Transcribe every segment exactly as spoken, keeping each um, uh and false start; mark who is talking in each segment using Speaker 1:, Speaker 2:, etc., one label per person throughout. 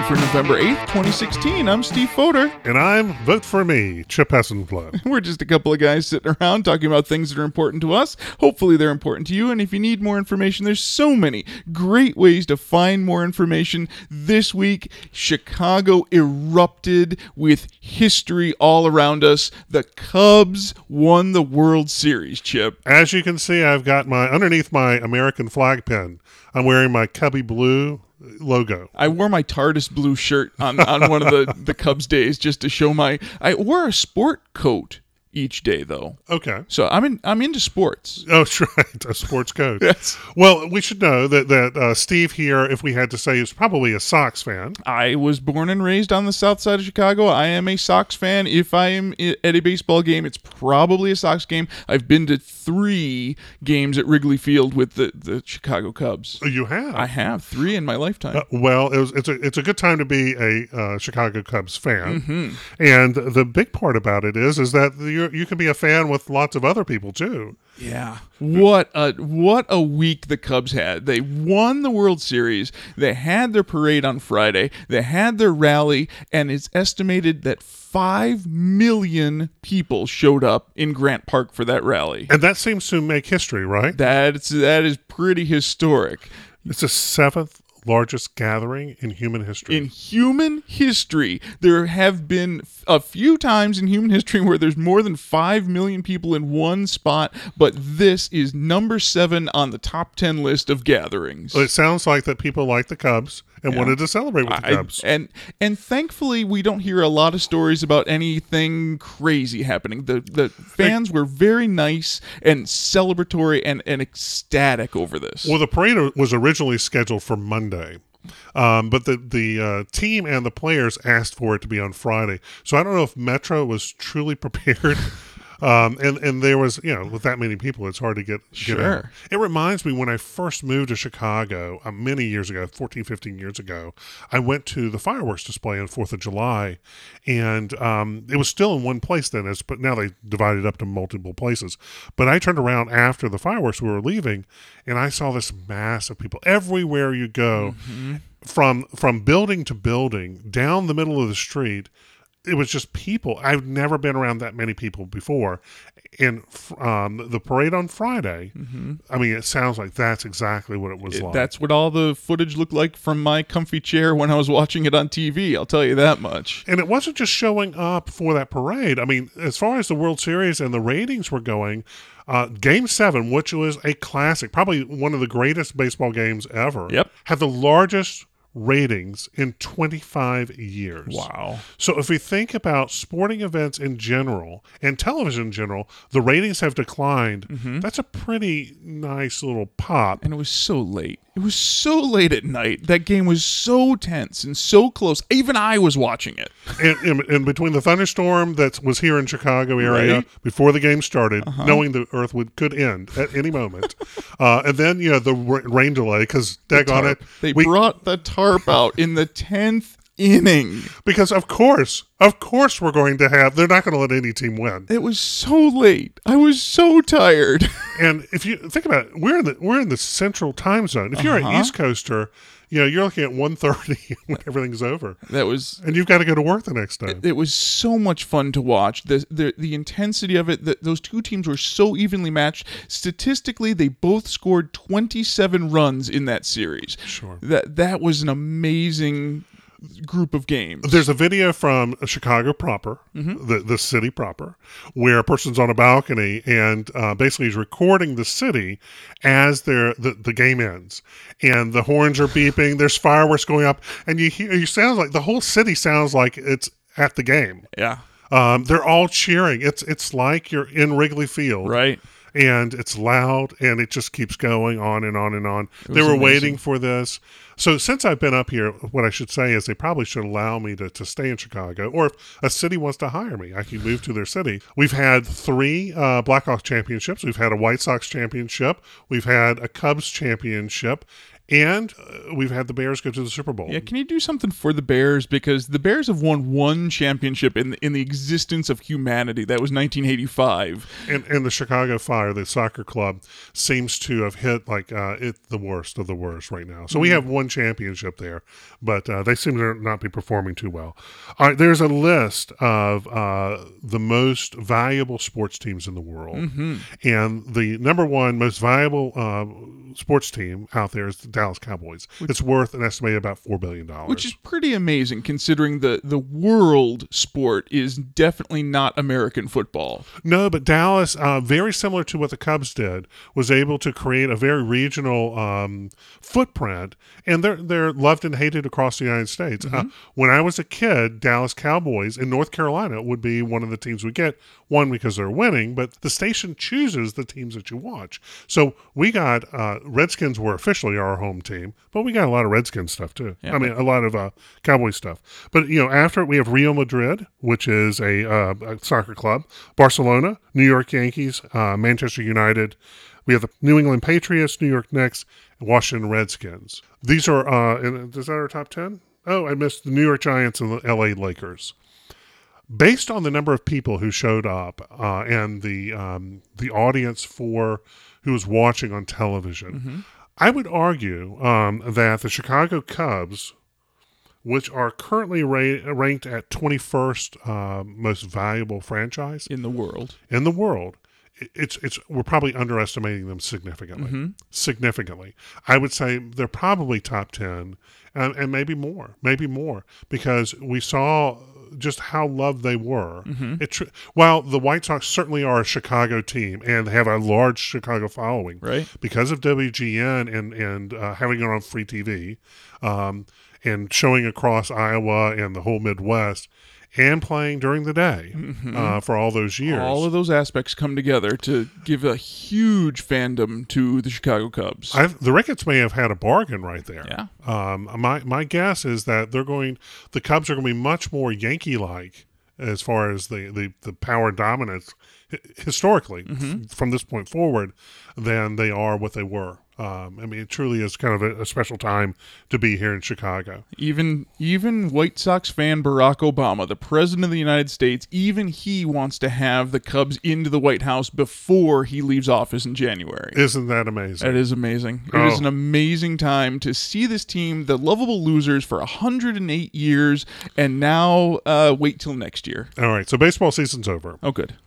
Speaker 1: for November eighth, twenty sixteen. I'm Steve Fodor.
Speaker 2: And I'm Vote For Me, Chip Hessenflow.
Speaker 1: We're just a couple of guys sitting around talking about things that are important to us. Hopefully they're important to you. And if you need more information, there's so many great ways to find more information. This week, Chicago erupted with history all around us. The Cubs won the World Series, Chip.
Speaker 2: As you can see, I've got my, underneath my American flag pin, I'm wearing my Cubby Blue logo.
Speaker 1: I wore my TARDIS blue shirt on, on one of the, the Cubs days just to show my... I wore a sport coat each day, though.
Speaker 2: Okay.
Speaker 1: So I'm in, I'm into sports.
Speaker 2: Oh, that's right. A sports coat.
Speaker 1: Yes.
Speaker 2: Well, we should know that, that uh, Steve here, if we had to say, is probably a Sox fan.
Speaker 1: I was born and raised on the south side of Chicago. I am a Sox fan. If I am at a baseball game, it's probably a Sox game. I've been to three games at Wrigley Field with the, the Chicago Cubs.
Speaker 2: You have?
Speaker 1: I have. Three in my lifetime.
Speaker 2: Uh, well, it was, it's, a, it's a good time to be a uh, Chicago Cubs fan.
Speaker 1: Mm-hmm.
Speaker 2: And the big part about it is, is that you you can be a fan with lots of other people, too.
Speaker 1: Yeah. What a what a week the Cubs had. They won the World Series. They had their parade on Friday. They had their rally, and it's estimated that five million people showed up in Grant Park for that rally.
Speaker 2: And that seems to make history, right?
Speaker 1: That's that is pretty historic.
Speaker 2: It's the seventh largest gathering in human history.
Speaker 1: In human history, there have been a few times in human history where there's more than five million people in one spot, but this is number seven on the top ten list of gatherings.
Speaker 2: Well, it sounds like that people like the Cubs and
Speaker 1: Yeah.
Speaker 2: wanted to celebrate with the
Speaker 1: I-
Speaker 2: Cubs.
Speaker 1: and and thankfully, we don't hear a lot of stories about anything crazy happening. The the fans were very nice and celebratory and, and ecstatic over this.
Speaker 2: Well, the parade was originally scheduled for Monday. Um, but the the uh, team and the players asked for it to be on Friday. So I don't know if Metro was truly prepared. Um, and, and there was, you know, with that many people, it's hard to get, get
Speaker 1: Sure.
Speaker 2: out. It reminds me when I first moved to Chicago uh, many years ago, fourteen, fifteen years ago, I went to the fireworks display on fourth of July, and um, it was still in one place then, as, but now they divided up to multiple places. But I turned around after the fireworks, we were leaving, and I saw this mass of people. Everywhere you go,
Speaker 1: Mm-hmm.
Speaker 2: from from building to building, down the middle of the street, it was just people. I've never been around that many people before. And um, the parade on Friday, mm-hmm. I mean, it sounds like that's exactly what it was
Speaker 1: It-
Speaker 2: like.
Speaker 1: That's what all the footage looked like from my comfy chair when I was watching it on T V. I'll tell you that much.
Speaker 2: And it wasn't just showing up for that parade. I mean, as far as the World Series and the ratings were going, uh, Game seven, which was a classic, probably one of the greatest baseball games ever,
Speaker 1: Yep.
Speaker 2: had the largest ratings in twenty-five years.
Speaker 1: Wow.
Speaker 2: So if we think about sporting events in general and television in general, the ratings have declined.
Speaker 1: Mm-hmm.
Speaker 2: That's a pretty nice little pop.
Speaker 1: And it was so late. It was so late at night. That game was so tense and so close. Even I was watching it.
Speaker 2: And, and, and between the thunderstorm that was here in Chicago area
Speaker 1: Right.
Speaker 2: before the game started,
Speaker 1: Uh-huh.
Speaker 2: knowing the earth would could end at any moment, uh, and then you know the ra- rain delay because daggone it,
Speaker 1: They
Speaker 2: we-
Speaker 1: brought the tarp out in the tenth inning.
Speaker 2: because of course, of course, we're going to have. They're not going to let any team win.
Speaker 1: It was so late. I was so tired.
Speaker 2: And if you think about it, we're in the we're in the central time zone. If you're
Speaker 1: Uh-huh.
Speaker 2: an East Coaster, you know you're looking at one thirty when everything's over,
Speaker 1: That was
Speaker 2: and you've got to go to work the next day.
Speaker 1: it was so much fun to watch. The the, the intensity of it, the, those two teams were so evenly matched. Statistically, they both scored twenty-seven runs in that series.
Speaker 2: Sure.
Speaker 1: That that was an amazing group of games.
Speaker 2: There's a video from Chicago proper,
Speaker 1: Mm-hmm.
Speaker 2: the the city proper, where a person's on a balcony and uh, basically is recording the city as their the, the game ends, and the horns are beeping. There's fireworks going up, and you hear you sounds like the whole city sounds like it's at the game.
Speaker 1: Yeah.
Speaker 2: Um, they're all cheering. It's it's like you're in Wrigley Field,
Speaker 1: Right.
Speaker 2: and it's loud, and it just keeps going on and on and on. They
Speaker 1: was
Speaker 2: were
Speaker 1: amazing.
Speaker 2: waiting for this. So since I've been up here, what I should say is they probably should allow me to, to stay in Chicago, or if a city wants to hire me, I can move to their city. We've had three uh, Blackhawks championships. We've had a White Sox championship. We've had a Cubs championship. And uh, we've had the Bears go to the Super Bowl.
Speaker 1: Yeah, can you do something for the Bears? Because the Bears have won one championship in the, in the existence of humanity. That was nineteen eighty-five.
Speaker 2: And, and the Chicago Fire, the soccer club, seems to have hit like uh, it the worst of the worst right now. So mm-hmm. we have one championship there, but uh, they seem to not be performing too well. All right, there's a list of uh, the most valuable sports teams in the world.
Speaker 1: Mm-hmm.
Speaker 2: And the number one most valuable uh, sports team out there is the Dallas Cowboys. Which, it's worth an estimated about four billion dollars.
Speaker 1: Which is pretty amazing considering the, the world sport is definitely not American football.
Speaker 2: No, but Dallas, uh, very similar to what the Cubs did, was able to create a very regional um, footprint, and they're, they're loved and hated across the United States. Mm-hmm. Uh, when I was a kid, Dallas Cowboys in North Carolina would be one of the teams we get, one because they're winning, but the station chooses the teams that you watch. So we got, uh, Redskins were officially our home team, but we got a lot of Redskins stuff too. Yeah. I mean, a lot of uh, Cowboy stuff. But, you know, after we have Real Madrid, which is a, uh, a soccer club, Barcelona, New York Yankees, uh, Manchester United. We have the New England Patriots, New York Knicks, and Washington Redskins. These are, uh, and is that our top ten? Oh, I missed the New York Giants and the L A Lakers. Based on the number of people who showed up uh, and the um, the audience for who was watching on television, mm-hmm. I would argue um, that the Chicago Cubs, which are currently ra- ranked at twenty-first uh, most valuable franchise
Speaker 1: in the world,
Speaker 2: in the world, it's it's we're probably underestimating them significantly.
Speaker 1: Mm-hmm.
Speaker 2: Significantly, I would say they're probably top ten, and, and maybe more, maybe more, because we saw just how loved they were.
Speaker 1: Mm-hmm.
Speaker 2: It tr- while the White Sox certainly are a Chicago team and have a large Chicago following,
Speaker 1: right?
Speaker 2: Because of W G N and and uh, having it on free T V, um, and showing across Iowa and the whole Midwest, and playing during the day
Speaker 1: mm-hmm.
Speaker 2: uh, for all those years.
Speaker 1: All of those aspects come together to give a huge fandom to the Chicago Cubs.
Speaker 2: I've, the Ricketts may have had a bargain right there.
Speaker 1: Yeah.
Speaker 2: Um, my my guess is that they're going. The Cubs are going to be much more Yankee-like as far as the, the, the power dominance historically
Speaker 1: mm-hmm.
Speaker 2: f- from this point forward than they are what they were. Um, I mean, it truly is kind of a, a special time to be here in Chicago.
Speaker 1: Even even White Sox fan Barack Obama, the president of the United States, even he wants to have the Cubs into the White House before he leaves office in January.
Speaker 2: Isn't that amazing?
Speaker 1: That is amazing.
Speaker 2: Oh.
Speaker 1: It is an amazing time to see this team, the lovable losers for one hundred eight years, and now uh, wait till next year.
Speaker 2: All right, so baseball season's over.
Speaker 1: Oh, good.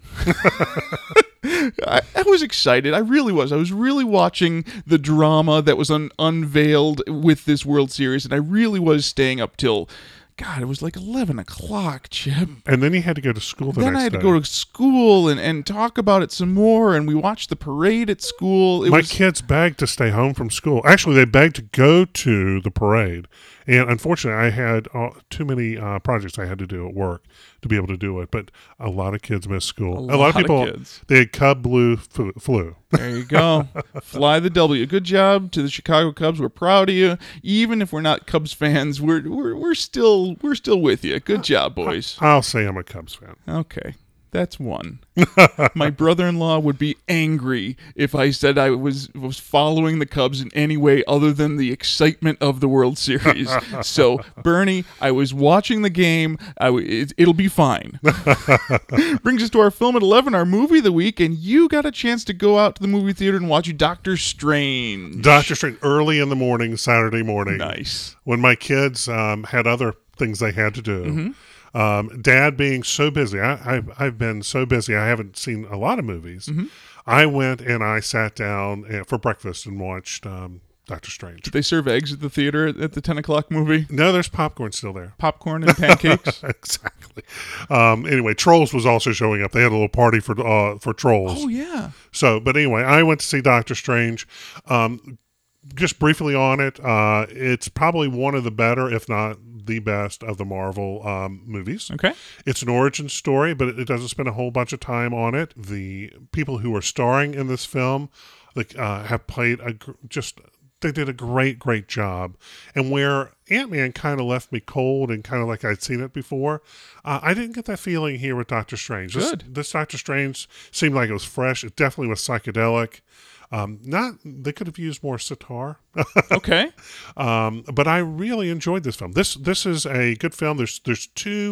Speaker 1: I, I was excited. I really was. I was really watching the drama that was un- unveiled with this World Series, and I really was staying up till, God, it was like eleven o'clock, Chip.
Speaker 2: And then you had to go to school the
Speaker 1: then
Speaker 2: next day.
Speaker 1: I had to go to school and, and talk about it some more, and we watched the parade at school. It
Speaker 2: My
Speaker 1: was,
Speaker 2: kids begged to stay home from school. Actually, they begged to go to the parade. And unfortunately, I had uh, too many uh, projects I had to do at work to be able to do it. But a lot of kids missed school.
Speaker 1: A
Speaker 2: A lot,
Speaker 1: lot
Speaker 2: of people,
Speaker 1: of kids.
Speaker 2: they had Cub Blue flu. flu.
Speaker 1: There you go. Fly the W. Good job to the Chicago Cubs. We're proud of you. Even if we're not Cubs fans, we're we're we're still we're still with you. Good job, boys.
Speaker 2: I'll say I'm a Cubs fan.
Speaker 1: Okay. That's one. My brother-in-law would be angry if I said I was was following the Cubs in any way other than the excitement of the World Series. So, Bernie, I was watching the game. I w- it, it'll be fine. Brings us to our film at eleven, our movie of the week, and you got a chance to go out to the movie theater and watch Doctor Strange.
Speaker 2: Doctor Strange, early in the morning, Saturday morning.
Speaker 1: Nice.
Speaker 2: When my kids um, had other things they had to do.
Speaker 1: Mm-hmm.
Speaker 2: Um, Dad being so busy, I, I've, I've been so busy, I haven't seen a lot of movies.
Speaker 1: Mm-hmm.
Speaker 2: I went and I sat down uh, for breakfast and watched um, Doctor Strange.
Speaker 1: Did they serve eggs at the theater at, at the ten o'clock movie?
Speaker 2: No, there's popcorn still there.
Speaker 1: Popcorn and pancakes?
Speaker 2: Exactly. Um, anyway, Trolls was also showing up. They had a little party for uh, for Trolls.
Speaker 1: Oh, yeah.
Speaker 2: So, but anyway, I went to see Doctor Strange. Um, just briefly on it, uh, it's probably one of the better, if not the best, of the Marvel um, movies.
Speaker 1: Okay.
Speaker 2: It's an origin story, but it doesn't spend a whole bunch of time on it. The people who are starring in this film like, uh, have played a, just they did a great, great job. And where Ant-Man kind of left me cold and kind of like I'd seen it before, uh, I didn't get that feeling here with Doctor Strange. This,
Speaker 1: Good.
Speaker 2: this Doctor Strange seemed like it was fresh. It definitely was psychedelic. Um, not they could have used more sitar.
Speaker 1: Okay.
Speaker 2: Um, but I really enjoyed this film. This this is a good film. There's there's two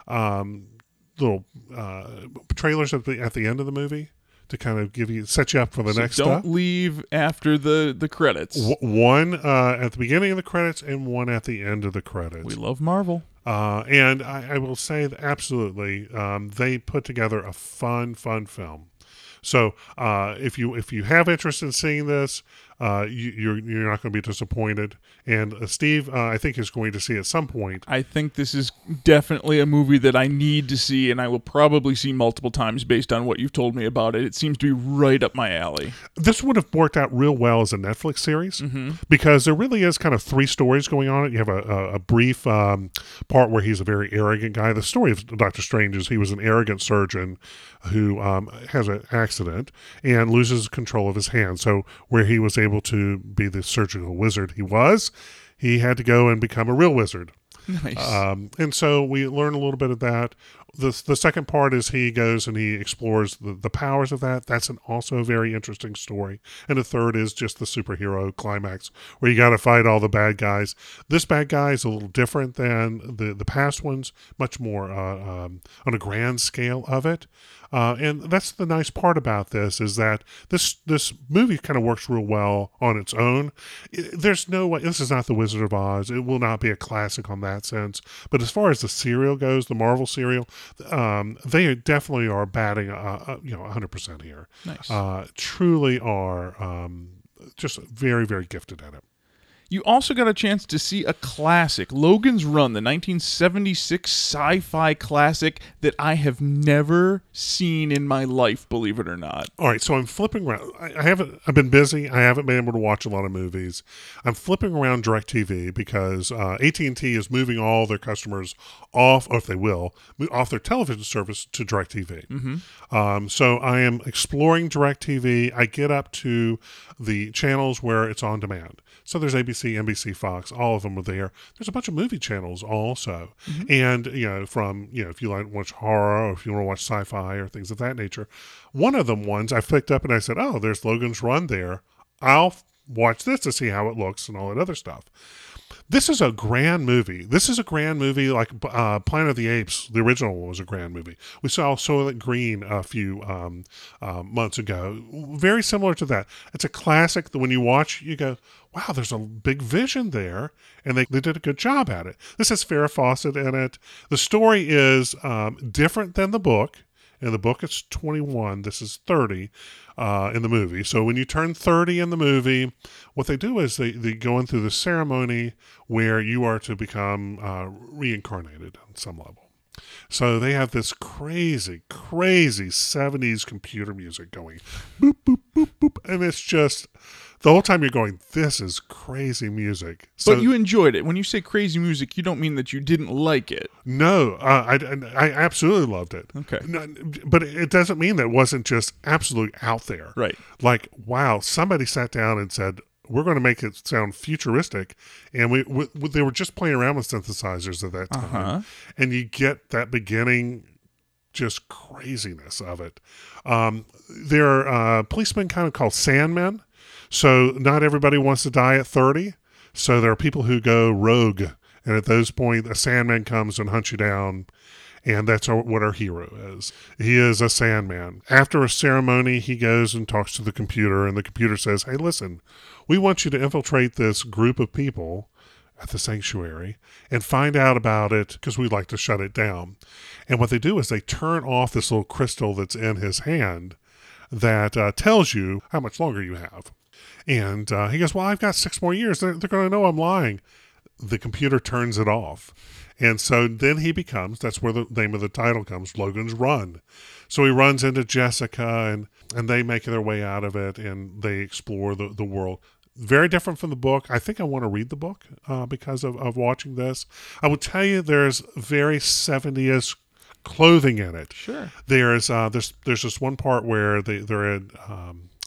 Speaker 2: um, little uh, trailers at the at the end of the movie to kind of give you set you up for the
Speaker 1: So
Speaker 2: next
Speaker 1: don't
Speaker 2: stuff.
Speaker 1: leave after the, the credits.
Speaker 2: W- one uh, at the beginning of the credits and one at the end of the credits.
Speaker 1: We love Marvel.
Speaker 2: Uh, and I, I will say that absolutely, um, they put together a fun, fun film. So uh, if you if you have interest in seeing this, uh, you, you're you're not going to be disappointed. And uh, Steve, uh, I think, is going to see at some point.
Speaker 1: I think this is definitely a movie that I need to see, and I will probably see multiple times based on what you've told me about it. It seems to be right up my alley.
Speaker 2: This would have worked out real well as a Netflix series
Speaker 1: Mm-hmm.
Speaker 2: because there really is kind of three stories going on. You have a, a, a brief um, part where he's a very arrogant guy. The story of Doctor Strange is he was an arrogant surgeon who um, has an accident and loses control of his hand. So where he was able to be the surgical wizard he was, he had to go and become a real wizard.
Speaker 1: Nice.
Speaker 2: Um, and so we learn a little bit of that. The, the second part is he goes and he explores the, the powers of that. That's an also a very interesting story. And the third is just the superhero climax where you got to fight all the bad guys. This bad guy is a little different than the, the past ones, much more uh, um, on a grand scale of it. Uh, and that's the nice part about this is that this this movie kind of works real well on its own. It, there's no way, this is not The Wizard of Oz. It will not be a classic on that sense. But as far as the serial goes, the Marvel serial, um, they definitely are batting, uh, uh, you know, one hundred percent here.
Speaker 1: Nice.
Speaker 2: Uh, truly are um, just very, very gifted at it.
Speaker 1: You also got a chance to see a classic, Logan's Run, the nineteen seventy-six sci-fi classic that I have never seen in my life, believe it or not.
Speaker 2: All right, so I'm flipping around. I, I haven't. I've been busy. I haven't been able to watch a lot of movies. I'm flipping around DirecTV because uh, A T and T is moving all their customers off, or if they will, move off their television service to DirecTV.
Speaker 1: Mm-hmm.
Speaker 2: Um, so I am exploring DirecTV. I get up to the channels where it's on demand. So there's A B C, N B C, Fox, all of them are there. There's a bunch of movie channels also. Mm-hmm. And, you know, from, you know, if you like to watch horror or if you want to watch sci-fi or things of that nature. One of them ones I picked up and I said, oh, there's Logan's Run there. I'll watch this to see how it looks and all that other stuff. This is a grand movie. This is a grand movie like uh, Planet of the Apes. The original one was a grand movie. We saw Soylent Green a few um, uh, months ago. Very similar to that. It's a classic that when you watch, you go, wow, there's a big vision there. And they, they did a good job at it. This has Farrah Fawcett in it. The story is um, different than the book. In the book, it's twenty-one. This is thirty uh, in the movie. So when you turn thirty in the movie, what they do is they, they go in through the ceremony where you are to become uh, reincarnated on some level. So they have this crazy, crazy seventies computer music going. Boop, boop, boop, boop. And it's just... the whole time you're going, this is crazy music. So,
Speaker 1: but you enjoyed it. When you say crazy music, you don't mean that you didn't like it.
Speaker 2: No, uh, I, I absolutely loved it.
Speaker 1: Okay.
Speaker 2: No, but it doesn't mean that it wasn't just absolutely out there.
Speaker 1: Right.
Speaker 2: Like, wow, somebody sat down and said, we're going to make it sound futuristic. And we, we they were just playing around with synthesizers at that time.
Speaker 1: Uh-huh.
Speaker 2: And you get that beginning just craziness of it. Um, there are uh, policemen kind of called Sandmen. So not everybody wants to die at thirty. So there are people who go rogue. And at those points, a Sandman comes and hunts you down. And that's our, what our hero is. He is a Sandman. After a ceremony, he goes and talks to the computer. And the computer says, hey, listen, we want you to infiltrate this group of people at the sanctuary and find out about it because we'd like to shut it down. And what they do is they turn off this little crystal that's in his hand that uh, tells you how much longer you have. And uh, he goes, well, I've got six more years. They're, they're going to know I'm lying. The computer turns it off. And so then he becomes, that's where the name of the title comes, Logan's Run. So he runs into Jessica and, and they make their way out of it and they explore the, the world. Very different from the book. I think I want to read the book uh, because of, of watching this. I will tell you there's very seventies clothing in it.
Speaker 1: Sure.
Speaker 2: There's uh, there's there's this one part where they they're in um,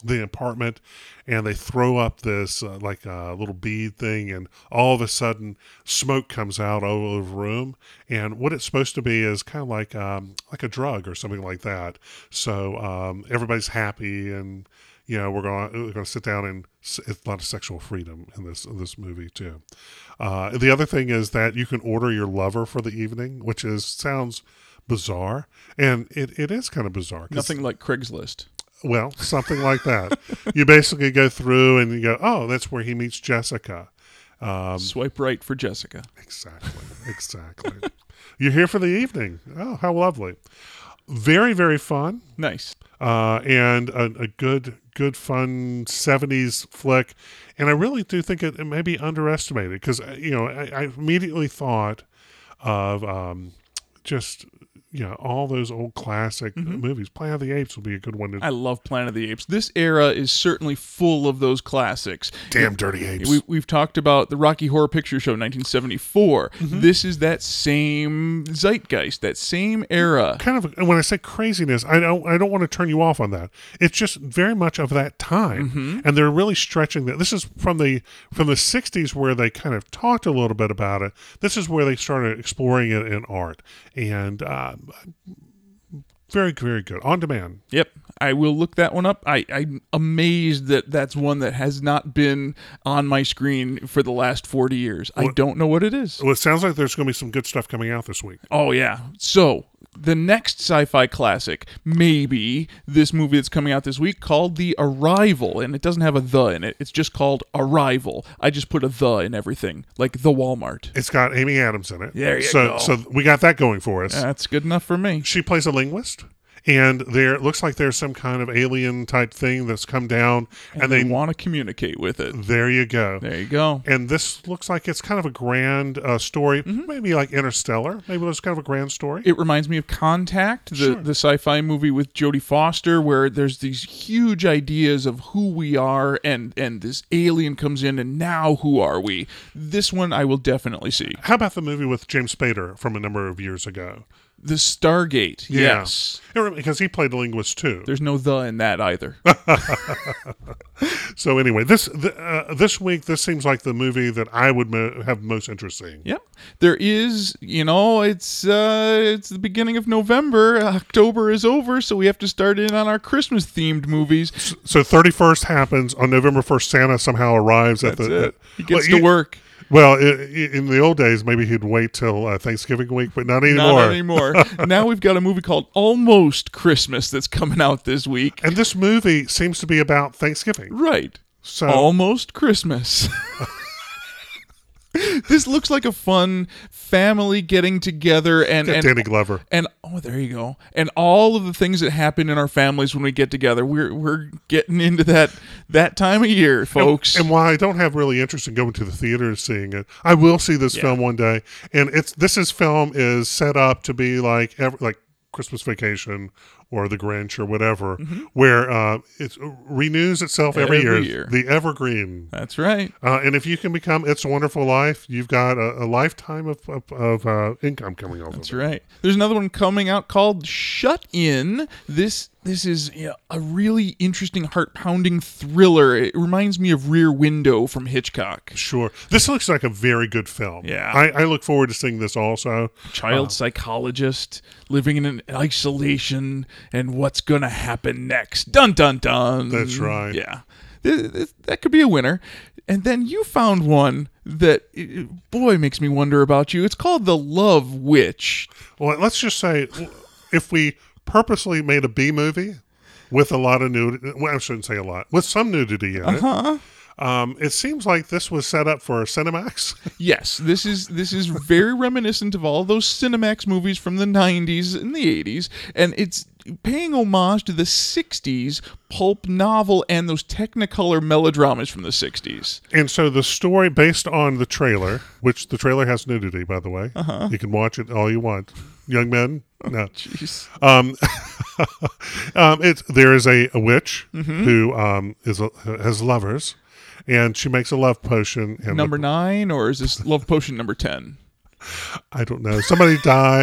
Speaker 2: the apartment, and they throw up this uh, like a little bead thing, and all of a sudden smoke comes out all over the room. And what it's supposed to be is kind of like um, like a drug or something like that. So um, everybody's happy, and you know we're going we're going to sit down, and it's a lot of sexual freedom in this in this movie too. Uh, the other thing is that you can order your lover for the evening, which is sounds bizarre, and it, it is kind of bizarre.
Speaker 1: Nothing like Craigslist.
Speaker 2: Well, something like that. You basically go through and you go, oh, that's where he meets Jessica. Um,
Speaker 1: Swipe right for Jessica.
Speaker 2: Exactly. Exactly. You're here for the evening. Oh, how lovely. Very, very fun.
Speaker 1: Nice.
Speaker 2: Uh, and a, a good, good, fun seventies flick. And I really do think it, it may be underestimated because, you know, I, I immediately thought of um, just... you know, all those old classic
Speaker 1: Mm-hmm.
Speaker 2: movies. Planet of the Apes would be a good one to...
Speaker 1: I love Planet of the Apes. This era is certainly full of those classics.
Speaker 2: Damn dirty apes.
Speaker 1: We, we've talked about the Rocky Horror Picture Show, nineteen seventy-four.
Speaker 2: Mm-hmm.
Speaker 1: This is that same zeitgeist, that same era.
Speaker 2: Kind of, and when I say craziness, I don't, I don't want to turn you off on that. It's just very much of that time,
Speaker 1: Mm-hmm.
Speaker 2: and they're really stretching that. This is from the from the sixties where they kind of talked a little bit about it. This is where they started exploring it in art, and uh, very, very good on demand.
Speaker 1: Yep, I will look that one up. I, I'm amazed that that's one that has not been on my screen for the last forty years. I
Speaker 2: Well-
Speaker 1: don't know what it is.
Speaker 2: Well, it sounds like there's going to be some good stuff coming out this week.
Speaker 1: Oh, yeah. So, the next sci-fi classic, maybe this movie that's coming out this week called The Arrival, and it doesn't have a the in it. It's just called Arrival. I just put a the in everything, like the Walmart.
Speaker 2: It's got Amy Adams in it.
Speaker 1: There you
Speaker 2: so,
Speaker 1: go.
Speaker 2: So we got that going for us.
Speaker 1: That's good enough for me.
Speaker 2: She plays a linguist, and there it looks like there's some kind of alien type thing that's come down,
Speaker 1: And,
Speaker 2: and,
Speaker 1: they,
Speaker 2: they,
Speaker 1: want to communicate with it.
Speaker 2: there you go.
Speaker 1: There you go.
Speaker 2: And this looks like it's kind of a grand uh, story, maybe like Interstellar. Maybe it's kind of a grand story.
Speaker 1: It reminds me of Contact, the,
Speaker 2: Sure.
Speaker 1: the sci-fi movie with Jodie Foster, where there's these huge ideas of who we are, and, and this alien comes in, and now who are we? This one I will definitely see.
Speaker 2: How about the movie with James Spader from a number of years ago?
Speaker 1: The Stargate,
Speaker 2: Yeah.
Speaker 1: yes.
Speaker 2: It rem- Because he played a linguist too.
Speaker 1: There's no the in that either.
Speaker 2: So anyway, this th- uh, this week, this seems like the movie that I would mo- have most interest in.
Speaker 1: Yep. There is, you know, it's uh, it's the beginning of November. October is over, so we have to start in on our Christmas-themed movies.
Speaker 2: So thirty-first happens on November first. Santa somehow arrives at
Speaker 1: That's
Speaker 2: the.
Speaker 1: it.
Speaker 2: At,
Speaker 1: He gets
Speaker 2: well,
Speaker 1: to
Speaker 2: you-
Speaker 1: work.
Speaker 2: Well, i- i- in the old days, maybe he'd wait till uh, Thanksgiving week, but not anymore.
Speaker 1: Not anymore. Now we've got a movie called Almost Christmas that's coming out this week.
Speaker 2: And this movie seems to be about Thanksgiving.
Speaker 1: Right.
Speaker 2: So
Speaker 1: Almost Christmas. This looks like a fun family getting together and
Speaker 2: get
Speaker 1: and
Speaker 2: Danny Glover.
Speaker 1: and oh, there you go. And all of the things that happen in our families when we get together. We're we're getting into that that time of year, folks.
Speaker 2: And while I don't have really interest in going to the theater and seeing it, I will see this
Speaker 1: Yeah.
Speaker 2: film one day. And it's this is film is set up to be like ever, like Christmas Vacation or The Grinch or whatever, where uh, it renews itself every,
Speaker 1: Every
Speaker 2: year.
Speaker 1: year.
Speaker 2: The evergreen.
Speaker 1: That's right.
Speaker 2: Uh, and if you can become It's a Wonderful Life, you've got a, a lifetime of, of, of uh, income coming off
Speaker 1: That's
Speaker 2: of it.
Speaker 1: right. There's another one coming out called Shut In. This this is you know, a really interesting, heart-pounding thriller. It reminds me of Rear Window from Hitchcock.
Speaker 2: Sure. This looks like a very good film.
Speaker 1: Yeah.
Speaker 2: I, I look forward to seeing this also.
Speaker 1: Child psychologist living in an isolation, and what's going to happen next? Dun dun dun.
Speaker 2: That's right.
Speaker 1: Yeah, Th- th- that could be a winner. And then you found one that, uh, boy, makes me wonder about you. It's called The Love Witch.
Speaker 2: Well, let's just say if we purposely made a B movie with a lot of nudity, well, I shouldn't say a lot, with some nudity in it,
Speaker 1: Huh?
Speaker 2: um, it seems like this was set up for Cinemax.
Speaker 1: Yes, this is this is very reminiscent of all those Cinemax movies from the nineties and the eighties, and it's paying homage to the sixties pulp novel and those Technicolor melodramas from the sixties.
Speaker 2: And so the story based on the trailer, which the trailer has nudity, by the way.
Speaker 1: Uh-huh.
Speaker 2: You can watch it all you want. Young men, no.
Speaker 1: Jeez.
Speaker 2: Um, um, it's there is a, a witch
Speaker 1: Mm-hmm.
Speaker 2: who um, is a, has lovers, and she makes a love potion. And
Speaker 1: Number
Speaker 2: the,
Speaker 1: nine, or is this Love Potion number ten?
Speaker 2: I don't know. Somebody dies,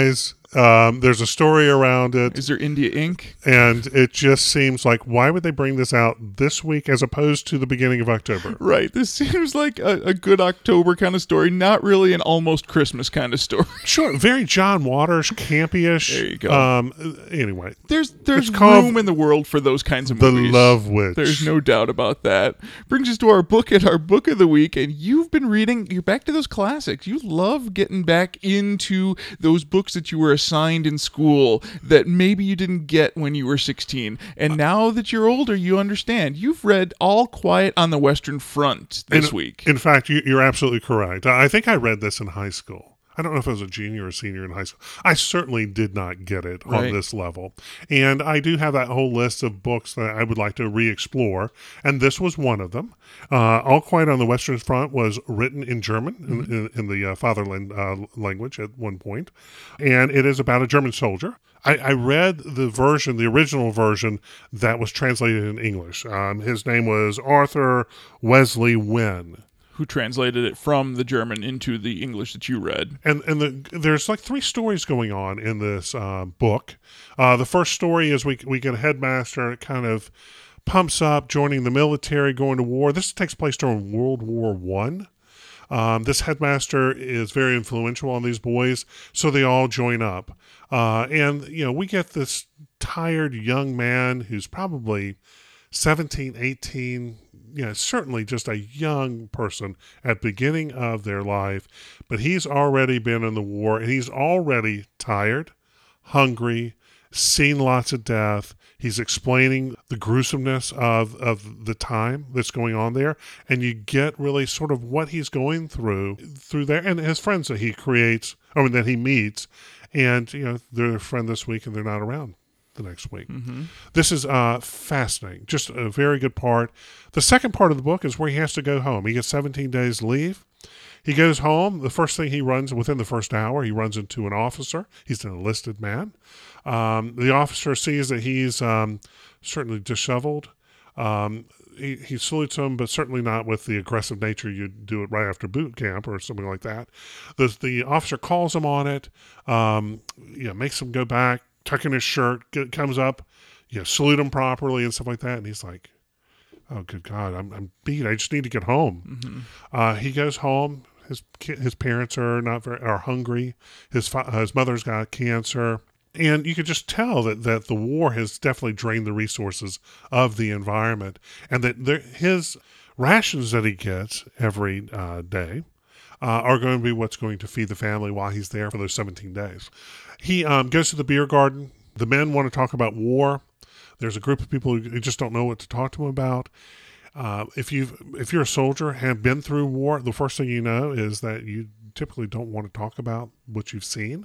Speaker 2: Um, there's a story around it.
Speaker 1: Is there India Ink?
Speaker 2: And it just seems like, why would they bring this out this week as opposed to the beginning of October?
Speaker 1: Right. This seems like a, a good October kind of story, not really an almost Christmas kind of story.
Speaker 2: Sure, very John Waters, campy-ish.
Speaker 1: There you go.
Speaker 2: Um, anyway,
Speaker 1: There's there's
Speaker 2: It's called
Speaker 1: room in the world for those kinds of
Speaker 2: The
Speaker 1: movies.
Speaker 2: Love Witch.
Speaker 1: There's no doubt about that. Brings us to our book at our book of the week, and you've been reading. You're back to those classics. You love getting back into those books that you were assigned in school that maybe you didn't get when you were sixteen, and now that you're older, you understand. You've read All Quiet on the Western Front this
Speaker 2: in,
Speaker 1: week.
Speaker 2: In fact, you, you're absolutely correct. I think I read this in high school. I don't know if I was a junior or senior in high school. I certainly did not get it
Speaker 1: Right.
Speaker 2: on this level. And I do have that whole list of books that I would like to re-explore, and this was one of them. Uh, All Quiet on the Western Front was written in German, mm-hmm. in, in, in the uh, fatherland uh, language at one point, and it is about a German soldier. I, I read the version, the original version, that was translated in English. Um, his name was Arthur Wesley Wynne.
Speaker 1: Who translated it from the German into the English that you read.
Speaker 2: And and the, there's like three stories going on in this uh, book. Uh, the first story is we we get a headmaster kind of pumps up, joining the military, going to war. This takes place during World War One. Um, this headmaster is very influential on these boys, so they all join up. Uh, and, you know, we get this tired young man who's probably seventeen, eighteen, you know, certainly just a young person at the beginning of their life, but he's already been in the war, and he's already tired, hungry, seen lots of death. He's explaining the gruesomeness of, of the time that's going on there, and you get really sort of what he's going through through there, and his friends that he creates, I mean, that he meets, and, you know, they're a friend this week and they're not around the next week. Mm-hmm. This is uh, fascinating, just a very good part. The second part of the book is where he has to go home. He gets seventeen days leave. He goes home. The first thing he runs, within the first hour, he runs into an officer. He's an enlisted man. Um, the officer sees that he's um, certainly disheveled. Um, he, he salutes him, but certainly not with the aggressive nature you'd do it right after boot camp or something like that. The, the officer calls him on it, um, you know, makes him go back, tuck in his shirt, get, comes up, you know, salute him properly and stuff like that. And he's like, oh, good God, I'm, I'm beat. I just need to get home. Mm-hmm. Uh, he goes home. His his parents are not very are hungry. His fa- his mother's got cancer, and you could just tell that, that the war has definitely drained the resources of the environment, and that there, his rations that he gets every uh, day uh, are going to be what's going to feed the family while he's there for those seventeen days. He um, goes to the beer garden. The men want to talk about war. There's a group of people who just don't know what to talk to him about. Uh, if you if you're a soldier, have been through war, the first thing you know is that you typically don't want to talk about what you've seen.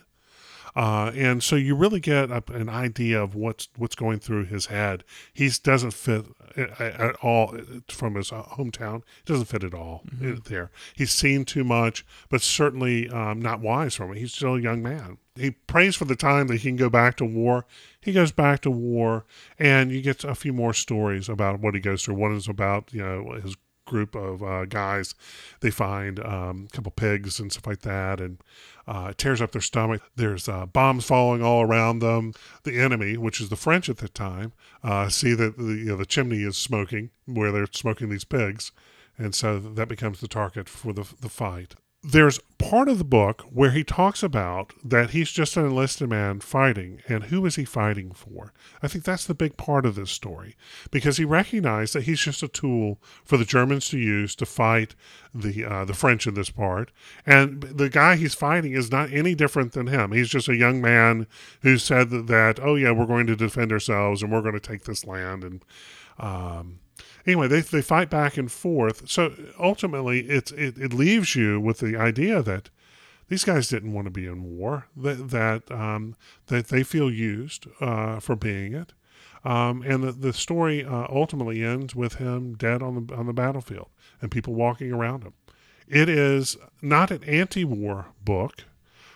Speaker 2: Uh, and so you really get a, an idea of what's what's going through his head. He doesn't fit at, at all from his hometown. He doesn't fit at all mm-hmm. there. He's seen too much, but certainly um, not wise from it. He's still a young man. He prays for the time that he can go back to war. He goes back to war, and you get a few more stories about what he goes through. One is about, you know, his group of uh, guys. They find um, a couple pigs and stuff like that, and uh, it tears up their stomach. There's uh, bombs falling all around them. The enemy, which is the French at the time, uh, see that the, you know, the chimney is smoking where they're smoking these pigs, and so that becomes the target for the the fight. There's part of the book where he talks about that he's just an enlisted man fighting, and who is he fighting for? I think that's the big part of this story, because he recognized that he's just a tool for the Germans to use to fight the uh, the French in this part, and the guy he's fighting is not any different than him. He's just a young man who said that, that oh yeah, we're going to defend ourselves and we're going to take this land, and um Anyway, they they fight back and forth. So ultimately, it's, it, it leaves you with the idea that these guys didn't want to be in war, that that, um, that they feel used uh, for being it. Um, and the, the story uh, ultimately ends with him dead on the on the battlefield and people walking around him. It is not an anti-war book.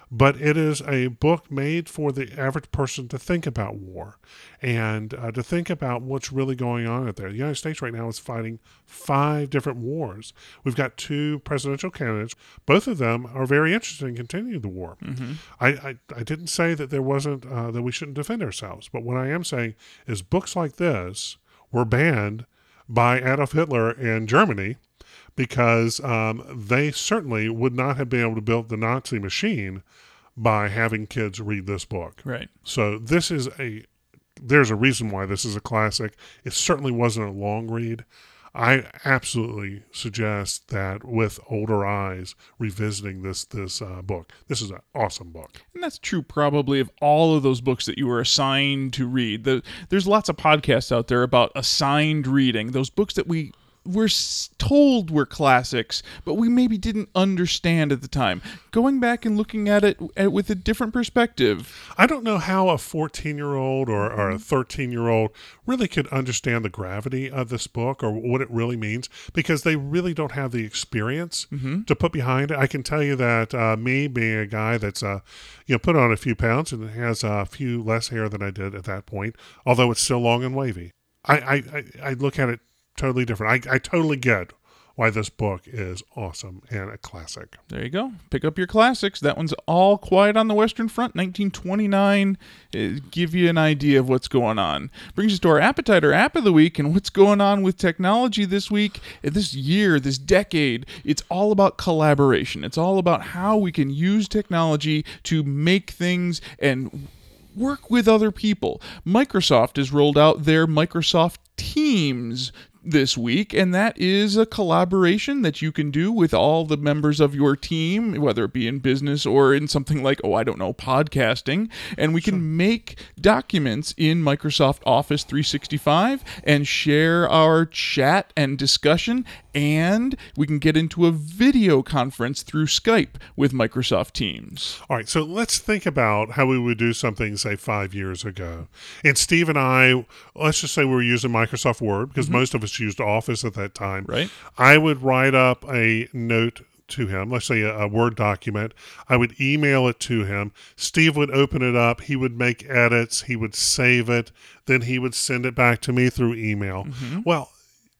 Speaker 2: but it is a book made for the average person to think about war and uh, to think about what's really going on out there. The United States right now is fighting five different wars. We've got two presidential candidates. Both of them are very interested in continuing the war.
Speaker 1: Mm-hmm.
Speaker 2: I, I, I didn't say that there wasn't uh, that we shouldn't defend ourselves, but what I am saying is books like this were banned by Adolf Hitler in Germany because um, they certainly would not have been able to build the Nazi machine by having kids read this book.
Speaker 1: Right.
Speaker 2: So this is a, there's a reason why this is a classic. It certainly wasn't a long read. I absolutely suggest that with older eyes, revisiting this this uh, book. This is an awesome book.
Speaker 1: And that's true probably of all of those books that you were assigned to read. The, there's lots of podcasts out there about assigned reading, those books that we were told were classics, but we maybe didn't understand at the time. Going back and looking at it at, with a different perspective.
Speaker 2: I don't know how a fourteen-year-old or, or a thirteen-year-old really could understand the gravity of this book or what it really means, because they really don't have the experience
Speaker 1: Mm-hmm.
Speaker 2: to put behind it. I can tell you that uh, me being a guy that's uh, you know put on a few pounds and has a few less hair than I did at that point, although it's still long and wavy, I, I, I, I look at it totally different. I, I totally get why this book is awesome and a classic.
Speaker 1: There you go. Pick up your classics. That one's All Quiet on the Western Front, nineteen twenty-nine. It give you an idea of what's going on. Brings us to our Appetizer App of the Week and what's going on with technology this week, this year, this decade. It's all about collaboration. It's all about how we can use technology to make things and work with other people. Microsoft has rolled out their Microsoft Teams this week, and that is a collaboration that you can do with all the members of your team, whether it be in business or in something like, oh, I don't know, podcasting, and we can make documents in Microsoft Office three sixty-five and share our chat and discussion, and we can get into a video conference through Skype with Microsoft Teams.
Speaker 2: All right, so let's think about how we would do something, say, five years ago. And Steve and I, let's just say we were using Microsoft Word, because mm-hmm. most of us used Office at that time.
Speaker 1: Right.
Speaker 2: I would write up a note to him, let's say a, a Word document. I would email it to him. Steve would open it up. He would make edits. He would save it. Then he would send it back to me through email. Mm-hmm. Well,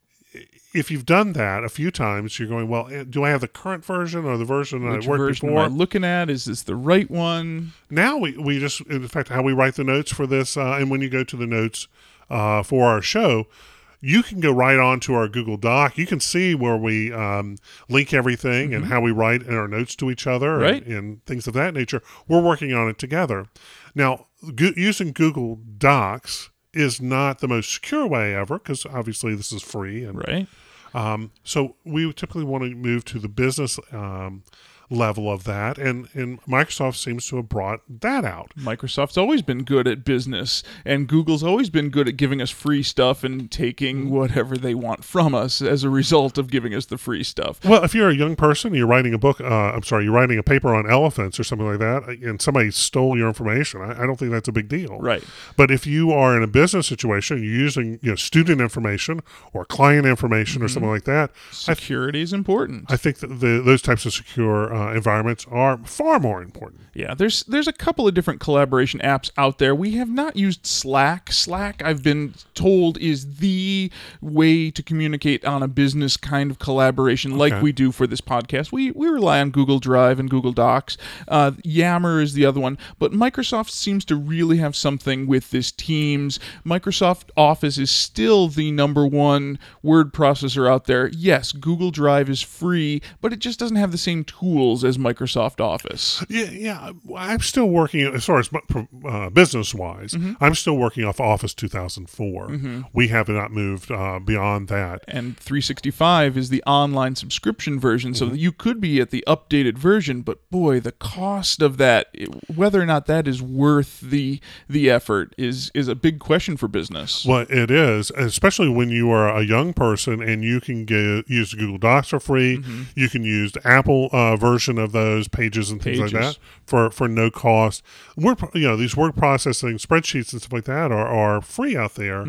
Speaker 2: if you've done that a few times, you're going, well, do I have the current version or the version that
Speaker 1: Which
Speaker 2: I worked
Speaker 1: version
Speaker 2: before?
Speaker 1: am I looking at? Is this the right one?
Speaker 2: Now we, we just, in fact, how we write the notes for this, uh, and when you go to the notes uh, for our show, you can go right on to our Google Doc. You can see where we um, link everything mm-hmm. and how we write in our notes to each other
Speaker 1: right.
Speaker 2: and, and things of that nature. We're working on it together. Now, go- using Google Docs is not the most secure way ever, because obviously this is free. And,
Speaker 1: right.
Speaker 2: Um, so we typically want to move to the business um, level of that, and, and Microsoft seems to have brought that out.
Speaker 1: Microsoft's always been good at business, and Google's always been good at giving us free stuff and taking whatever they want from us as a result of giving us the free stuff.
Speaker 2: Well, if you're a young person, you're writing a book, uh, I'm sorry, you're writing a paper on elephants or something like that, and somebody stole your information, I, I don't think that's a big deal.
Speaker 1: Right.
Speaker 2: But if you are in a business situation, you're using you know, student information or client information mm-hmm. or something like that.
Speaker 1: Security th- is important.
Speaker 2: I think that the, those types of secure uh, environments are far more important.
Speaker 1: Yeah, there's there's a couple of different collaboration apps out there. We have not used Slack. Slack, I've been told, is the way to communicate on a business kind of collaboration like
Speaker 2: okay.
Speaker 1: we do for this podcast. We we rely on Google Drive and Google Docs. Uh, Yammer is the other one, but Microsoft seems to really have something with this Teams. Microsoft Office is still the number one word processor out there. Yes, Google Drive is free, but it just doesn't have the same tools as Microsoft Office.
Speaker 2: Yeah, yeah. I'm still working, as far as uh, business-wise, mm-hmm. I'm still working off Office two thousand four. Mm-hmm. We have not moved uh, beyond that.
Speaker 1: And three sixty-five is the online subscription version, so mm-hmm. that you could be at the updated version, but boy, the cost of that, whether or not that is worth the the effort, is, is a big question for business.
Speaker 2: Well, it is, especially when you are a young person and you can get, use Google Docs for free. Mm-hmm. You can use the Apple uh, version of those pages and things
Speaker 1: pages.
Speaker 2: like that for, for no cost. Word, you know, these word processing spreadsheets and stuff like that are, are free out there. Mm-hmm.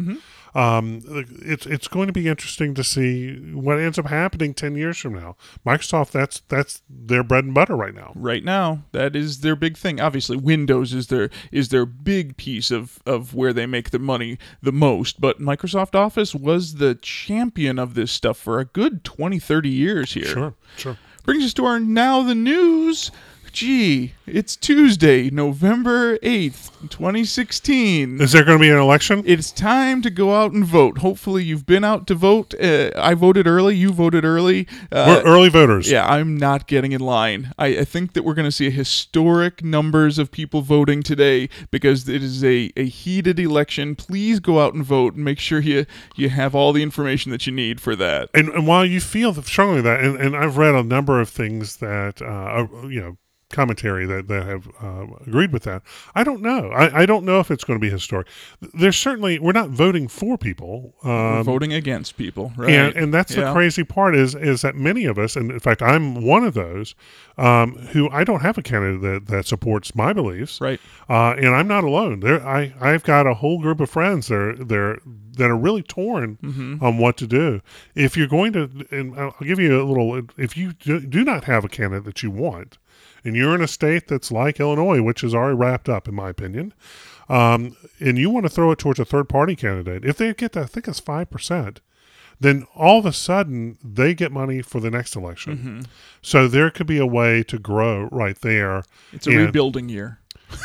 Speaker 2: um, it's it's going to be interesting to see what ends up happening ten years from now. Microsoft, that's that's their bread and butter right now.
Speaker 1: Right now, that is their big thing. Obviously, Windows is their is their big piece of, of where they make the money the most. But Microsoft Office was the champion of this stuff for a good twenty, thirty years here.
Speaker 2: Sure, sure.
Speaker 1: Brings us to our Now the News. Gee, it's Tuesday, November eighth, twenty sixteen.
Speaker 2: Is there going to be an election?
Speaker 1: It's time to go out and vote. Hopefully you've been out to vote. Uh, I voted early. You voted early. Uh,
Speaker 2: We're early voters.
Speaker 1: Yeah, I'm not getting in line. I, I think that we're going to see historic numbers of people voting today because it is a, a heated election. Please go out and vote and make sure you, you have all the information that you need for that.
Speaker 2: And, and while you feel strongly that, and, and I've read a number of things that, uh, are, you know, commentary that, that have uh, agreed with that. I don't know. I, I don't know if it's going to be historic. There's certainly, we're not voting for people. Um,
Speaker 1: we're voting against people, right?
Speaker 2: And, and that's
Speaker 1: yeah.
Speaker 2: the crazy part is is that many of us, and in fact, I'm one of those, um, who I don't have a candidate that, that supports my beliefs.
Speaker 1: Right.
Speaker 2: Uh, and I'm not alone. There, I, I've got a whole group of friends that are, they're, that are really torn
Speaker 1: mm-hmm.
Speaker 2: on what to do. If you're going to, and I'll give you a little, if you do, do not have a candidate that you want, and you're in a state that's like Illinois, which is already wrapped up, in my opinion, um, and you want to throw it towards a third-party candidate, if they get, to, I think it's five percent, then all of a sudden they get money for the next election.
Speaker 1: Mm-hmm.
Speaker 2: So there could be a way to grow right there.
Speaker 1: It's a and rebuilding year.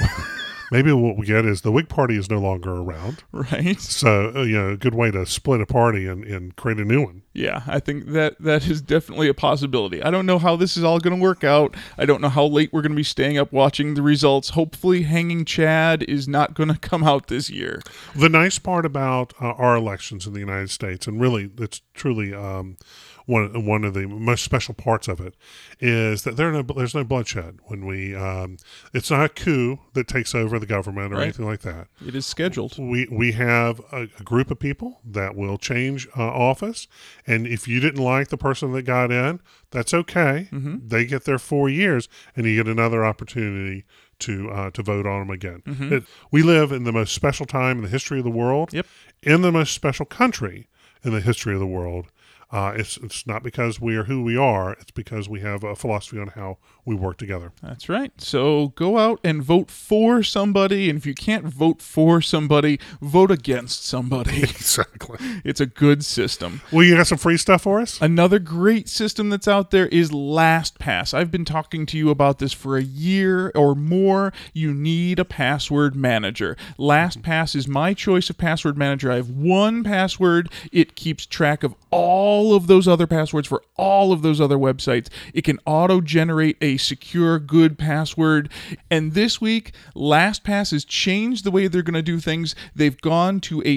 Speaker 2: Maybe what we get is the Whig Party is no longer around.
Speaker 1: Right.
Speaker 2: So, uh, you know, a good way to split a party and, and create a new one.
Speaker 1: Yeah, I think that that is definitely a possibility. I don't know how this is all going to work out. I don't know how late we're going to be staying up watching the results. Hopefully Hanging Chad is not going to come out this year.
Speaker 2: The nice part about uh, our elections in the United States, and really it's truly um, one one of the most special parts of it, is that there are no, there's no bloodshed. When we, um, it's not a coup that takes over the government or
Speaker 1: right.
Speaker 2: anything like that.
Speaker 1: It is scheduled.
Speaker 2: We we have a, a group of people that will change uh, office, and if you didn't like the person that got in, that's okay.
Speaker 1: Mm-hmm.
Speaker 2: They get their four years, and you get another opportunity to uh, to vote on them again.
Speaker 1: Mm-hmm.
Speaker 2: It, we live in the most special time in the history of the world,
Speaker 1: yep.
Speaker 2: in the most special country in the history of the world. Uh, it's it's not because we are who we are. It's because we have a philosophy on how we work together.
Speaker 1: That's right. So go out and vote for somebody, and if you can't vote for somebody, vote against somebody.
Speaker 2: Exactly.
Speaker 1: It's a good system.
Speaker 2: Well, you got some free stuff for us?
Speaker 1: Another great system that's out there is LastPass. I've been talking to you about this for a year or more. You need a password manager. LastPass is my choice of password manager. I have one password. It keeps track of all of those other passwords for all of those other websites. It can auto-generate a secure, good password. And this week, LastPass has changed the way they're going to do things. They've gone to a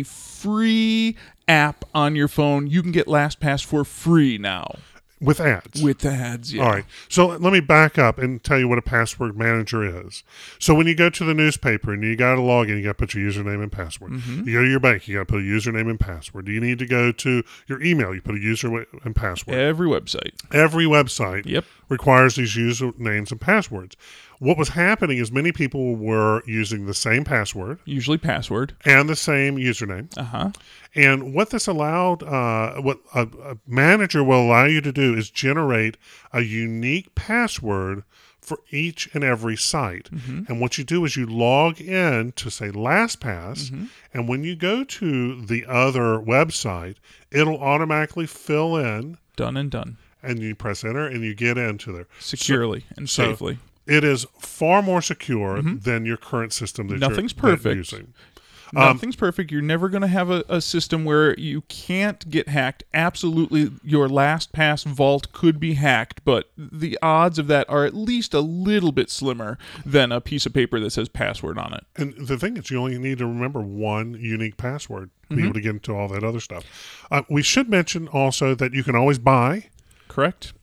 Speaker 1: free app on your phone. You can get LastPass for free now.
Speaker 2: With ads.
Speaker 1: With ads, yeah.
Speaker 2: All right. So let me back up and tell you what a password manager is. So when you go to the newspaper and you got to log in, you got to put your username and password.
Speaker 1: Mm-hmm.
Speaker 2: You go to your bank, you got to put a username and password. You need to go to your email, you put a user and password.
Speaker 1: Every website.
Speaker 2: Every website
Speaker 1: yep.
Speaker 2: requires these usernames and passwords. What was happening is many people were using the same password.
Speaker 1: Usually password.
Speaker 2: And the same username.
Speaker 1: Uh-huh.
Speaker 2: And what this allowed, uh, what a, a manager will allow you to do is generate a unique password for each and every site.
Speaker 1: Mm-hmm.
Speaker 2: And what you do is you log in to, say, LastPass,
Speaker 1: mm-hmm.
Speaker 2: and when you go to the other website, it'll automatically fill in.
Speaker 1: Done and done.
Speaker 2: And you press enter, and you get into there.
Speaker 1: Securely so, and safely.
Speaker 2: So it is far more secure
Speaker 1: mm-hmm.
Speaker 2: than your current system that
Speaker 1: Nothing's
Speaker 2: you're
Speaker 1: perfect.
Speaker 2: using.
Speaker 1: Nothing's um, perfect. You're never going to have a, a system where you can't get hacked. Absolutely, your LastPass vault could be hacked, but the odds of that are at least a little bit slimmer than a piece of paper that says password on it.
Speaker 2: And the thing is, you only need to remember one unique password to
Speaker 1: mm-hmm.
Speaker 2: be able to get into all that other stuff. Uh, we should mention also that you can always buy
Speaker 1: Correct.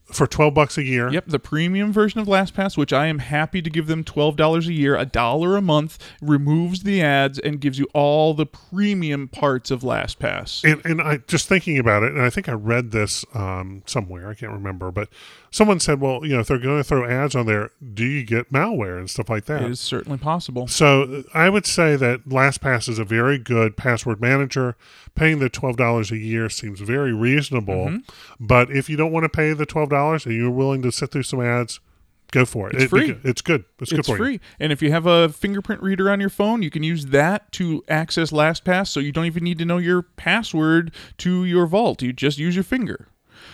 Speaker 2: For twelve bucks a year?
Speaker 1: Yep, the premium version of LastPass, which I am happy to give them twelve dollars a year, a dollar a month, removes the ads and gives you all the premium parts of LastPass.
Speaker 2: And, and I just thinking about it, and I think I read this um, somewhere, I can't remember, but someone said, well, you know, if they're going to throw ads on there, do you get malware and stuff like that?
Speaker 1: It is certainly possible.
Speaker 2: So I would say that LastPass is a very good password manager. Paying the twelve dollars a year seems very reasonable. Mm-hmm. But if you don't want to pay the twelve dollars and you're willing to sit through some ads, go for it.
Speaker 1: It's
Speaker 2: it,
Speaker 1: free.
Speaker 2: It, it's good. It's, good
Speaker 1: it's
Speaker 2: for
Speaker 1: free.
Speaker 2: you.
Speaker 1: And if you have a fingerprint reader on your phone, you can use that to access LastPass, so you don't even need to know your password to your vault. You just use your finger.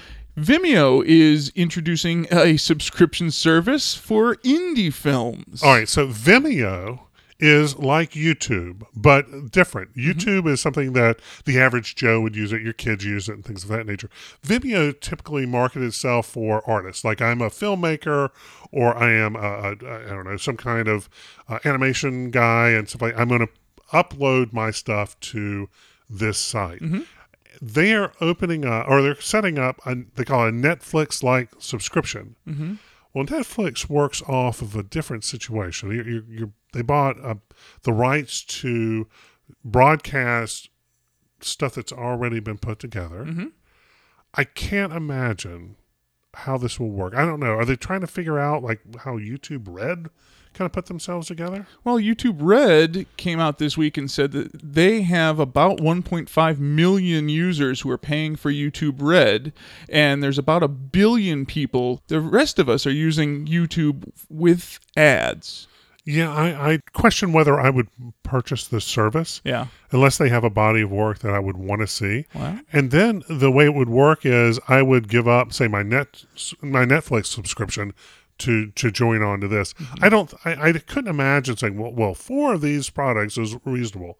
Speaker 1: Vimeo is introducing a subscription service for indie films.
Speaker 2: All right, so Vimeo is like YouTube, but different.
Speaker 1: Mm-hmm.
Speaker 2: YouTube is something that the average Joe would use it, your kids use it, and things of that nature. Vimeo typically markets itself for artists. Like I'm a filmmaker, or I am, a, a, I don't know, some kind of uh, animation guy, and stuff like I'm going to upload my stuff to this site. Mm-hmm. They are opening up, or they're setting up, a, they call it a Netflix-like subscription. Mm-hmm. Well, Netflix works off of a different situation. You're, you're, you're, they bought uh, the rights to broadcast stuff that's already been put together. Mm-hmm. I can't imagine how this will work. I don't know. Are they trying to figure out like how YouTube Red kind of put themselves together?
Speaker 1: Well, YouTube Red came out this week and said that they have about one point five million users who are paying for YouTube Red, and there's about a billion people. The rest of us are using YouTube with ads.
Speaker 2: Yeah, I, I question whether I would purchase this service.
Speaker 1: Yeah.
Speaker 2: Unless they have a body of work that I would want to see.
Speaker 1: Wow.
Speaker 2: And then the way it would work is I would give up, say, my net my Netflix subscription to to join on to this. Mm-hmm. I don't. I, I couldn't imagine saying, well, well, four of these products is reasonable.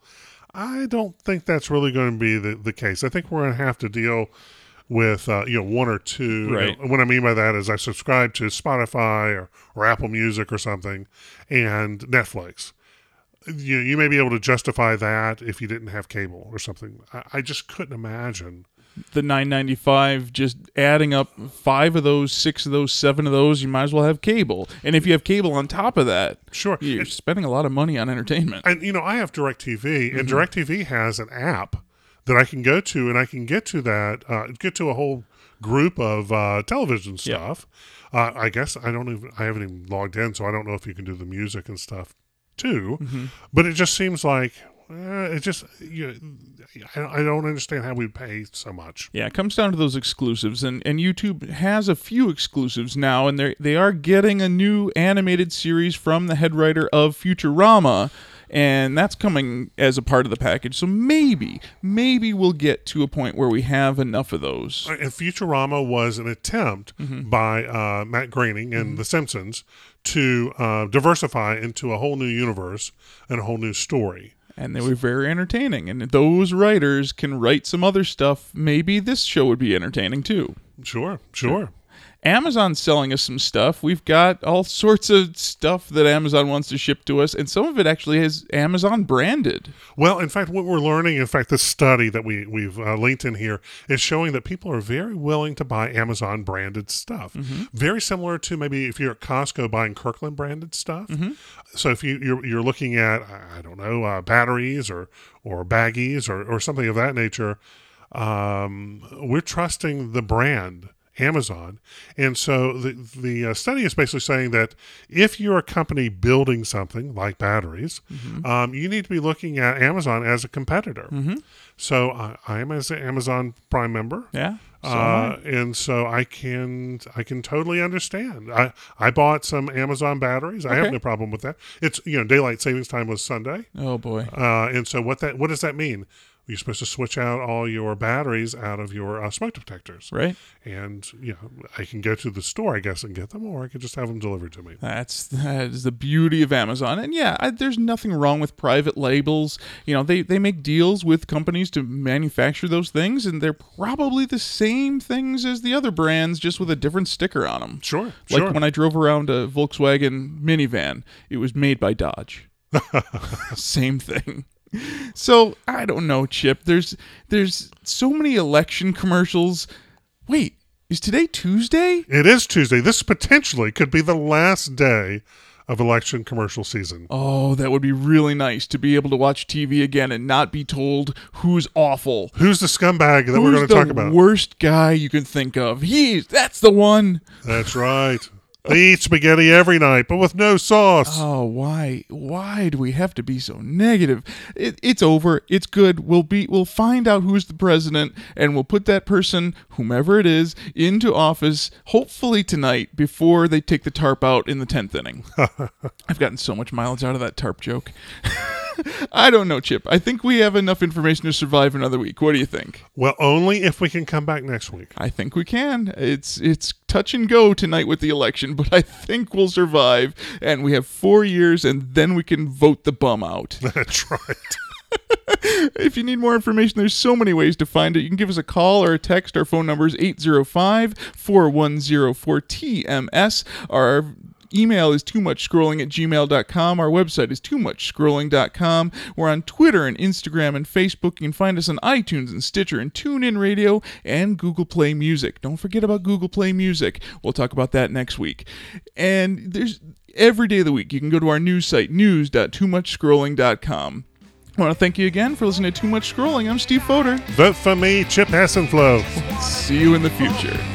Speaker 2: I don't think that's really going to be the, the case. I think we're going to have to deal with uh, you know one or two.
Speaker 1: Right.
Speaker 2: And what I mean by that is I subscribe to Spotify or, or Apple Music or something, and Netflix. You you may be able to justify that if you didn't have cable or something. I, I just couldn't imagine
Speaker 1: the nine ninety-five, just adding up five of those, six of those, seven of those. You might as well have cable. And if you have cable on top of that,
Speaker 2: sure,
Speaker 1: you're
Speaker 2: and,
Speaker 1: spending a lot of money on entertainment.
Speaker 2: And you know, I have DirecTV, mm-hmm. and DirecTV has an app that I can go to, and I can get to that, uh, get to a whole group of uh, television stuff. Yep. Uh, I guess I don't even, I haven't even logged in, so I don't know if you can do the music and stuff too. Mm-hmm. But it just seems like uh, it just, you know, I, I don't understand how we pay so much.
Speaker 1: Yeah, it comes down to those exclusives, and, and YouTube has a few exclusives now, and they they are getting a new animated series from the head writer of Futurama. And that's coming as a part of the package. So maybe, maybe we'll get to a point where we have enough of those.
Speaker 2: And Futurama was an attempt mm-hmm. by uh, Matt Groening and mm-hmm. The Simpsons to uh, diversify into a whole new universe and a whole new story.
Speaker 1: And they were very entertaining. And if those writers can write some other stuff, maybe this show would be entertaining too.
Speaker 2: Sure, sure. sure.
Speaker 1: Amazon's selling us some stuff. We've got all sorts of stuff that Amazon wants to ship to us, and some of it actually is Amazon branded.
Speaker 2: Well, in fact, what we're learning, in fact, this study that we, we've uh, linked in here is showing that people are very willing to buy Amazon branded stuff. Mm-hmm. Very similar to maybe if you're at Costco buying Kirkland branded stuff. Mm-hmm. So if you, you're, you're looking at, I don't know, uh, batteries or, or baggies or, or something of that nature, um, we're trusting the brand Amazon. And so the the uh, study is basically saying that if you're a company building something like batteries, mm-hmm. um, you need to be looking at Amazon as a competitor. Mm-hmm. So uh, I am as an Amazon Prime member.
Speaker 1: Yeah. So
Speaker 2: uh, and so I can I can totally understand. I, I bought some Amazon batteries. I
Speaker 1: okay.
Speaker 2: have no problem with that. It's, you know, daylight savings time was Sunday.
Speaker 1: Oh boy.
Speaker 2: Uh, and so what that what does that mean? You're supposed to switch out all your batteries out of your uh, smoke detectors.
Speaker 1: Right.
Speaker 2: And, you know, I can go to the store, I guess, and get them, or I could just have them delivered to me.
Speaker 1: That's that is the beauty of Amazon. And, yeah, I, there's nothing wrong with private labels. You know, they, they make deals with companies to manufacture those things, and they're probably the same things as the other brands, just with a different sticker on them.
Speaker 2: Sure,
Speaker 1: Like
Speaker 2: sure.
Speaker 1: when I drove around a Volkswagen minivan, it was made by Dodge. Same thing. So, I don't know, Chip. There's there's so many election commercials. Wait, Is today Tuesday?
Speaker 2: It is Tuesday. This potentially could be the last day of election commercial season.
Speaker 1: Oh, that would be really nice to be able to watch T V again and not be told who's awful.
Speaker 2: Who's the scumbag that
Speaker 1: Who's
Speaker 2: we're going to talk about?
Speaker 1: the worst guy you can think of? He's, that's the one.
Speaker 2: That's right. They eat spaghetti every night, but with no sauce.
Speaker 1: Oh, why? Why do we have to be so negative? It, it's over. It's good. We'll be. We'll find out who's the president, and we'll put that person, whomever it is, into office. Hopefully tonight, before they take the tarp out in the tenth inning. I've gotten so much mileage out of that tarp joke. I don't know, Chip. I think we have enough information to survive another week. What do you think?
Speaker 2: Well, only if we can come back next week.
Speaker 1: I think we can. It's it's touch and go tonight with the election, but I think we'll survive. And we have four years, and then we can vote the bum out.
Speaker 2: That's right.
Speaker 1: If you need more information, there's so many ways to find it. You can give us a call or a text. Our phone number is eight zero five, four one zero four T M S. Our email is too much scrolling at gmail dot com. Our website is too much scrolling dot com. We're on Twitter and Instagram and Facebook. You can find us on iTunes and Stitcher and TuneIn Radio and Google Play Music. Don't forget about Google Play Music. We'll talk about that next week. And there's every day of the week, you can go to our news site, news dot too much scrolling dot com. I want to thank you again for listening to Too Much Scrolling. I'm Steve Fodor.
Speaker 2: Vote for me, Chip Hassenflow.
Speaker 1: See you in the future.